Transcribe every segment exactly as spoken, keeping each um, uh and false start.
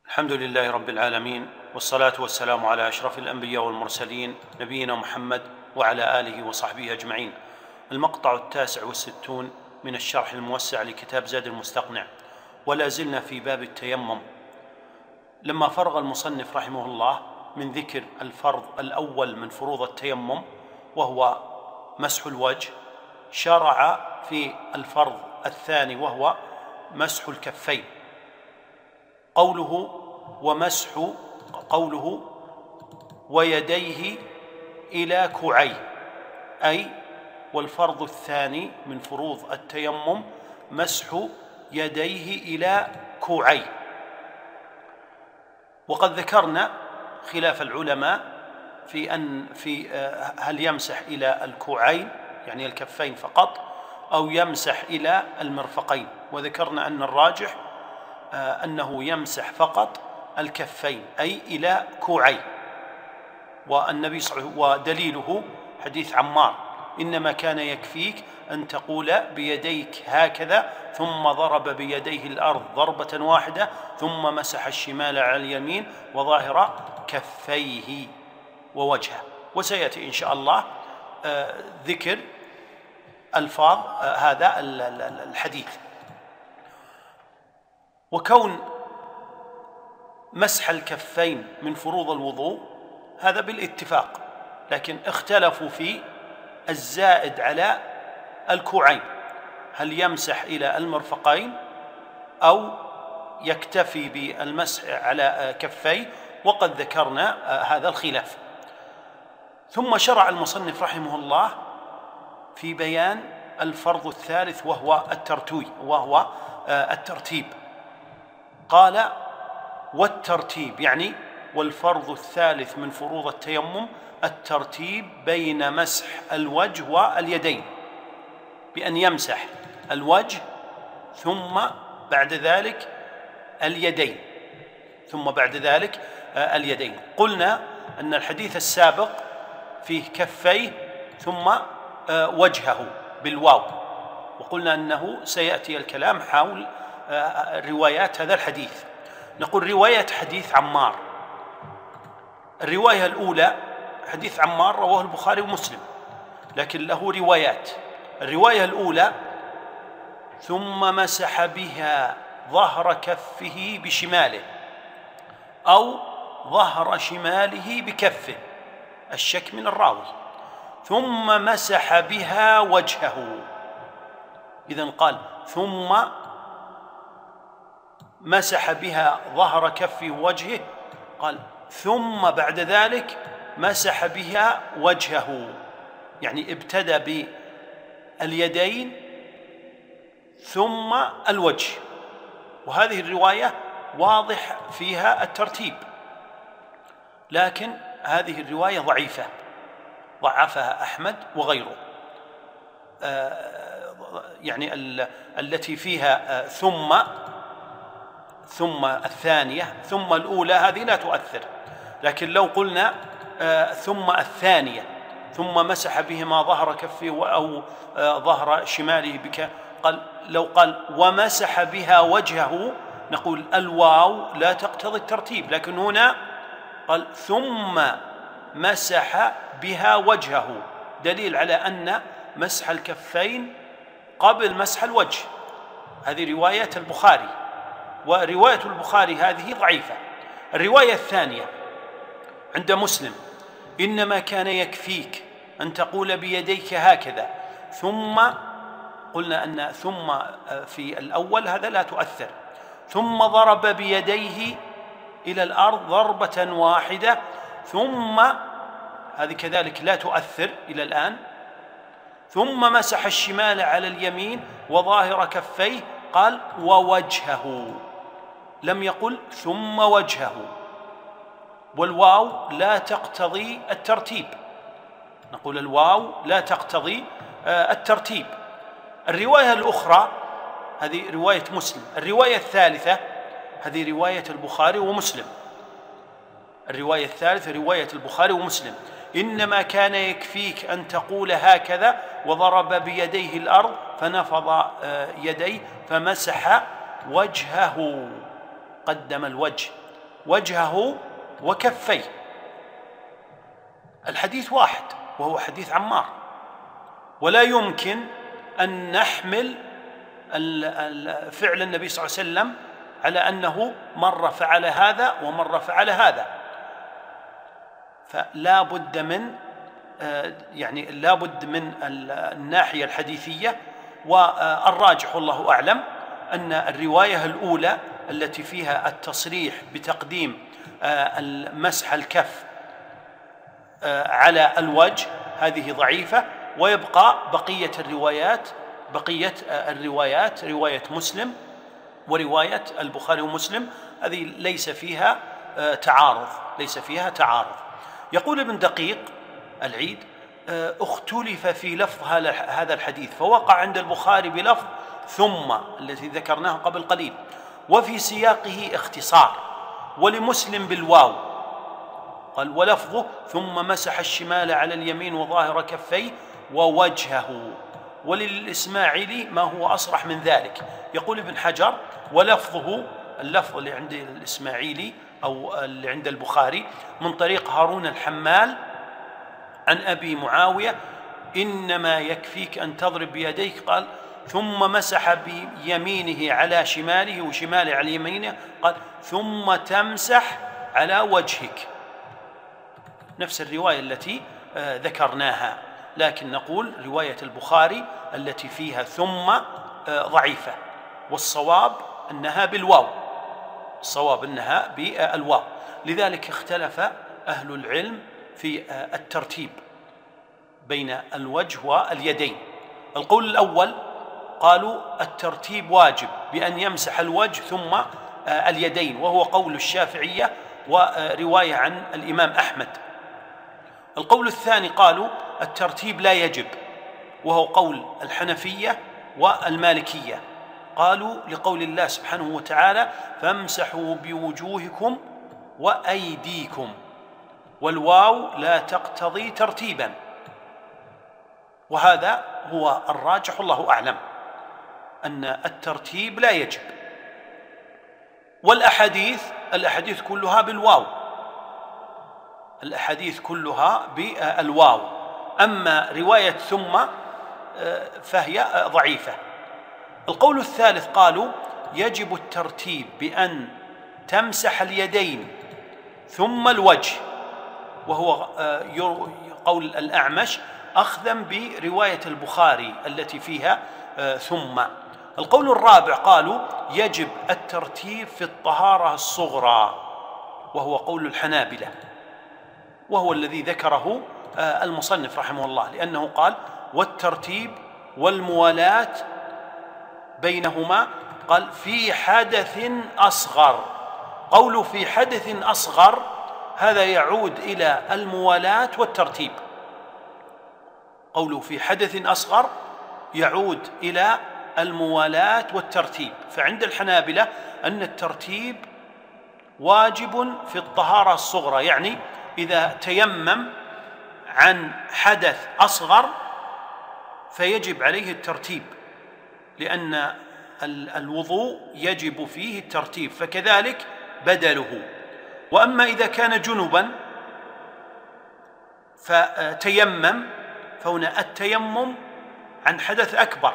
الحمد لله رب العالمين، والصلاة والسلام على أشرف الأنبياء والمرسلين نبينا محمد وعلى آله وصحبه أجمعين. المقطع التاسع والستون من الشرح الموسع لكتاب زاد المستقنع، ولا زلنا في باب التيمم. لما فرغ المصنف رحمه الله من ذكر الفرض الأول من فروض التيمم وهو مسح الوجه، شرع في الفرض الثاني وهو مسح الكفين. قوله ومسح قوله ويديه إلى كوعيه، أي والفرض الثاني من فروض التيمم مسح يديه إلى كوعيه. وقد ذكرنا خلاف العلماء في أن في هل يمسح إلى الكوعين يعني الكفين فقط أو يمسح إلى المرفقين، وذكرنا أن الراجح أنه يمسح فقط الكفين أي إلى كوعيه. والنبي صلى الله عليه وسلم ودليله حديث عمار: إنما كان يكفيك أن تقول بيديك هكذا ثم ضرب بيديه الأرض ضربة واحدة ثم مسح الشمال على اليمين وظاهر كفيه ووجهه. وسيأتي إن شاء الله ذكر ألفاظ هذا الحديث. وكون مسح الكفين من فروض الوضوء هذا بالاتفاق، لكن اختلفوا في الزائد على الكوعين، هل يمسح إلى المرفقين أو يكتفي بالمسح على كفيه، وقد ذكرنا هذا الخلاف. ثم شرع المصنف رحمه الله في بيان الفرض الثالث وهو الترتوي وهو الترتيب. قال: والترتيب يعني والفرض الثالث من فروض التيمم الترتيب بين مسح الوجه واليدين، بأن يمسح الوجه ثم بعد ذلك اليدين ثم بعد ذلك اليدين. قلنا أن الحديث السابق فيه كفيه ثم وجهه بالواو، وقلنا أنه سيأتي الكلام حول روايات هذا الحديث. نقول رواية حديث عمار، الرواية الأولى حديث عمار رواه البخاري ومسلم، لكن له روايات. الرواية الأولى: ثم مسح بها ظهر كفه بشماله أو ظهر شماله بكفه، الشك من الراوي، ثم مسح بها وجهه. إذن قال ثم مسح بها ظهر كفه ووجهه، قال ثم بعد ذلك مسح بها وجهه، يعني ابتدأ باليدين ثم الوجه. وهذه الرواية واضح فيها الترتيب، لكن هذه الرواية ضعيفة، ضعفها أحمد وغيره. يعني التي فيها ثم ثم الثانية ثم الأولى هذه لا تؤثر، لكن لو قلنا ثم الثانية ثم مسح بهما ظهر كفه أو ظهر شماله بك، قال لو قال ومسح بها وجهه نقول الواو لا تقتضي الترتيب، لكن هنا قال ثم مسح بها وجهه، دليل على أن مسح الكفين قبل مسح الوجه. هذه رواية البخاري، ورواية البخاري هذه ضعيفة. الرواية الثانية عند مسلم: إنما كان يكفيك أن تقول بيديك هكذا ثم، قلنا أن ثم في الأول هذا لا تؤثر، ثم ضرب بيديه إلى الأرض ضربة واحدة، ثم هذه كذلك لا تؤثر إلى الآن، ثم مسح الشمال على اليمين وظاهر كفيه، قال ووجهه، لم يقل ثم وجهه. والواو لا تقتضي الترتيب، نقول الواو لا تقتضي الترتيب. الرواية الأخرى هذه رواية مسلم. الرواية الثالثة هذه رواية البخاري ومسلم. الرواية الثالثة رواية البخاري ومسلم: إنما كان يكفيك أن تقول هكذا وضرب بيديه الأرض فنفض يديه فمسح وجهه، قدم الوجه وجهه وكفيه. الحديث واحد وهو حديث عمار، ولا يمكن أن نحمل فعل النبي صلى الله عليه وسلم على أنه مرة فعل هذا ومرة فعل هذا. فلا بد من يعني لا بد من الناحية الحديثية. والراجح والله أعلم أن الرواية الأولى التي فيها التصريح بتقديم مسح الكف على الوجه هذه ضعيفة، ويبقى بقية الروايات بقية الروايات رواية مسلم ورواية البخاري ومسلم هذه ليس فيها تعارض ليس فيها تعارض. يقول ابن دقيق العيد: اختلف في لفظ هذا الحديث، فوقع عند البخاري بلفظ ثم التي ذكرناه قبل قليل، وفي سياقه اختصار، ولمسلم بالواو قال ولفظه ثم مسح الشمال على اليمين وظاهر كفيه ووجهه، وللإسماعيلي ما هو أصرح من ذلك. يقول ابن حجر: ولفظه اللفظ اللي عند الإسماعيلي أو اللي عند البخاري من طريق هارون الحمال عن أبي معاوية: إنما يكفيك أن تضرب بيديك، قال ثم مسح بيمينه على شماله وشماله على يمينه، قال ثم تمسح على وجهك. نفس الرواية التي ذكرناها، لكن نقول رواية البخاري التي فيها ثم ضعيفة، والصواب أنها بالواو الصواب أنها بالواو. لذلك اختلف أهل العلم في الترتيب بين الوجه واليدين. القول الأول قالوا الترتيب واجب بأن يمسح الوجه ثم اليدين، وهو قول الشافعية ورواية عن الإمام أحمد. القول الثاني قالوا الترتيب لا يجب، وهو قول الحنفية والمالكية. قالوا لقول الله سبحانه وتعالى: فامسحوا بوجوهكم وأيديكم، والواو لا تقتضي ترتيبا، وهذا هو الراجح والله أعلم أن الترتيب لا يجب. والأحاديث الأحاديث كلها بالواو الأحاديث كلها بالواو أما رواية ثم فهي ضعيفة. القول الثالث قالوا يجب الترتيب بأن تمسح اليدين ثم الوجه، وهو قول الأعمش أخذا برواية البخاري التي فيها ثم. القول الرابع قالوا يجب الترتيب في الطهارة الصغرى، وهو قول الحنابلة، وهو الذي ذكره المصنف رحمه الله، لأنه قال والترتيب والموالاة بينهما قال في حدث أصغر. قوله في حدث أصغر هذا يعود إلى الموالاة والترتيب. قوله في حدث أصغر يعود إلى الموالاة والترتيب. فعند الحنابلة أن الترتيب واجب في الطهارة الصغرى، يعني إذا تيمم عن حدث أصغر فيجب عليه الترتيب، لأن الوضوء يجب فيه الترتيب، فكذلك بدله. وأما إذا كان جنبا فتيمم فهنا التيمم عن حدث أكبر،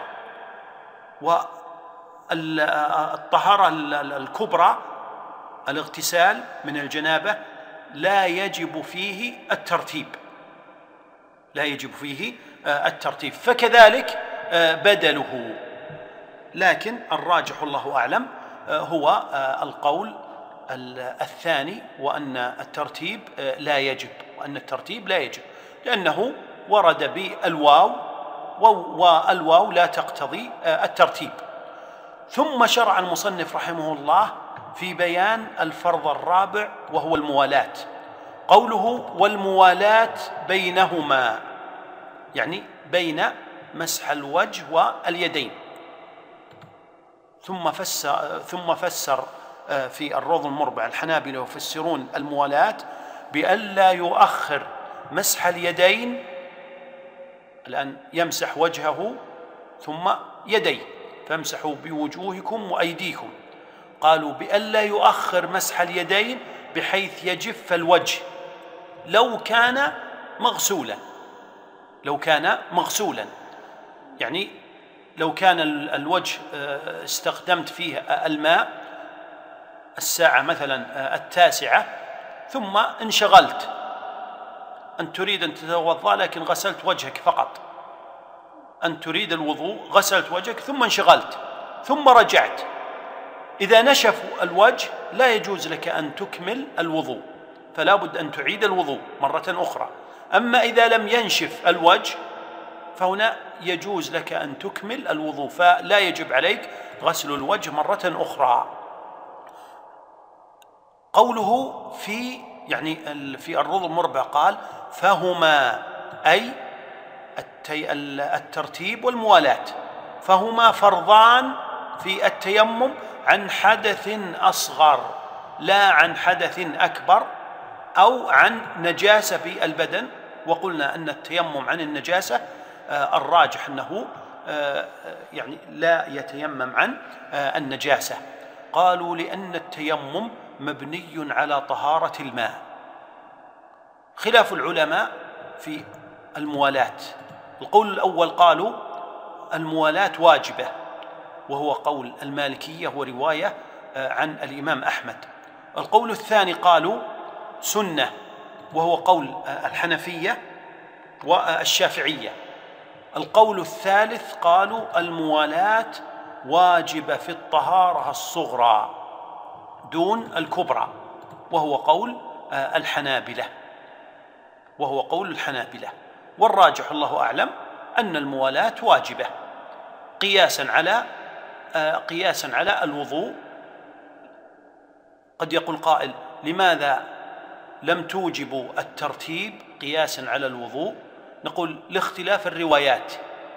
والطهارة الكبرى الاغتسال من الجنابة لا يجب فيه الترتيب لا يجب فيه الترتيب فكذلك بدله. لكن الراجح الله أعلم هو القول الثاني، وأن الترتيب لا يجب وأن الترتيب لا يجب لأنه ورد بالواو، والواو لا تقتضي الترتيب. ثم شرع المصنف رحمه الله في بيان الفرض الرابع وهو الموالاة. قوله والموالاة بينهما يعني بين مسح الوجه واليدين. ثم فسر, ثم فسر في الروض المربع الحنابلة يفسرون الموالاة بألا يؤخر مسح اليدين، الآن يمسح وجهه ثم يديه، فامسحوا بوجوهكم وأيديكم. قالوا بألا يؤخر مسح اليدين بحيث يجف الوجه لو كان مغسولا، لو كان مغسولا يعني لو كان الوجه استخدمت فيه الماء الساعة مثلا التاسعة ثم انشغلت، أنت تريد أن تتوضأ لكن غسلت وجهك فقط، أنت تريد الوضوء غسلت وجهك ثم انشغلت ثم رجعت، إذا نشف الوجه لا يجوز لك أن تكمل الوضوء، فلا بد أن تعيد الوضوء مرة أخرى. أما إذا لم ينشف الوجه فهنا يجوز لك أن تكمل الوضوء، فلا يجب عليك غسل الوجه مرة أخرى. قوله في يعني في الروض المربع قال فهما أي الترتيب والموالاة، فهما فرضان في التيمم عن حدث أصغر لا عن حدث أكبر أو عن نجاسة في البدن. وقلنا أن التيمم عن النجاسة آه الراجح أنه آه يعني لا يتيمم عن آه النجاسة. قالوا لأن التيمم مبني على طهارة الماء. خلاف العلماء في الموالاة، القول الأول قالوا الموالاة واجبة وهو قول المالكية ورواية عن الإمام أحمد. القول الثاني قالوا سنة وهو قول الحنفية والشافعية. القول الثالث قالوا الموالاة واجبة في الطهارة الصغرى دون الكبرى وهو قول الحنابلة وهو قول الحنابلة والراجح الله أعلم أن الموالاة واجبة قياسا على قياسا على الوضوء. قد يقول قائل لماذا لم توجبوا الترتيب قياسا على الوضوء؟ نقول لاختلاف الروايات،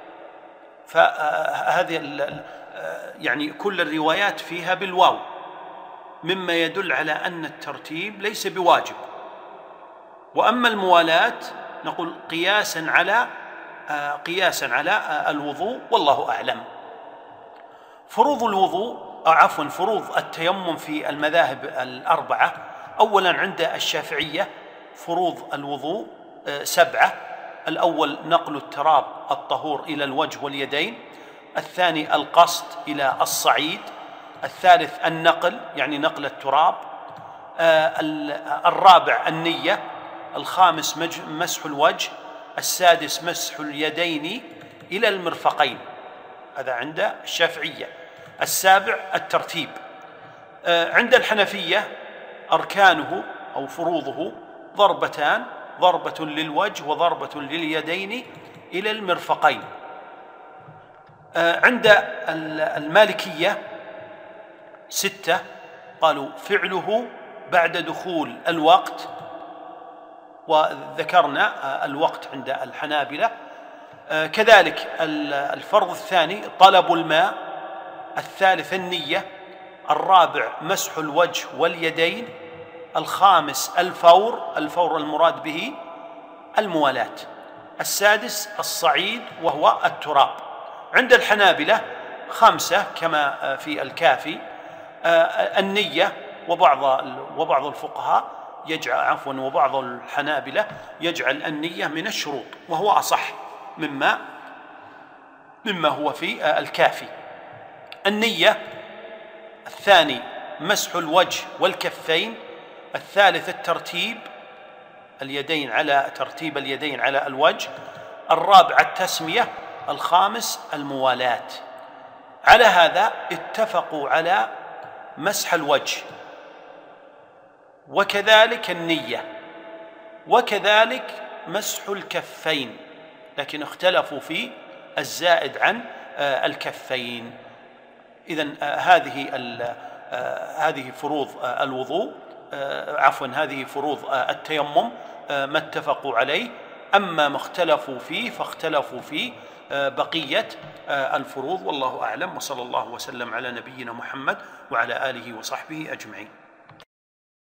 فهذه يعني كل الروايات فيها بالواو مما يدل على أن الترتيب ليس بواجب. وأما الموالاة نقول قياسا على قياسا على الوضوء والله أعلم. فروض الوضوء عفوا فروض التيمم في المذاهب الأربعة: أولا عند الشافعية فروض الوضوء سبعة: الأول نقل التراب الطهور إلى الوجه واليدين، الثاني القصد إلى الصعيد، الثالث النقل يعني نقل التراب، الرابع النية، الخامس مسح الوجه، السادس مسح اليدين إلى المرفقين، هذا عند الشافعية، السابع الترتيب. عند الحنفية أركانه أو فروضه ضربتان: ضربة للوجه وضربة لليدين إلى المرفقين. عند المالكية ستة: قالوا فعله بعد دخول الوقت، وذكرنا الوقت عند الحنابلة. كذلك الفرض الثاني طلب الماء، الثالث النية، الرابع مسح الوجه واليدين، الخامس الفور، الفور المراد به الموالاة، السادس الصعيد وهو التراب. عند الحنابلة خمسة كما في الكافي: النية، وبعض وبعض الفقهاء يجعل عفوا وبعض الحنابلة يجعل النية من الشروط وهو أصح مما مما هو في الكافي. النية، الثاني مسح الوجه والكفين، الثالث الترتيب اليدين على ترتيب اليدين على الوجه، الرابع التسمية، الخامس الموالاة. على هذا اتفقوا على مسح الوجه وكذلك النية وكذلك مسح الكفين، لكن اختلفوا في الزائد عن الكفين. إذن هذه هذه فروض الوضوء عفوا هذه فروض التيمم ما اتفقوا عليه. أما ما اختلفوا فيه فاختلفوا في بقية الفروض والله أعلم، وصلى الله وسلم على نبينا محمد وعلى آله وصحبه أجمعين.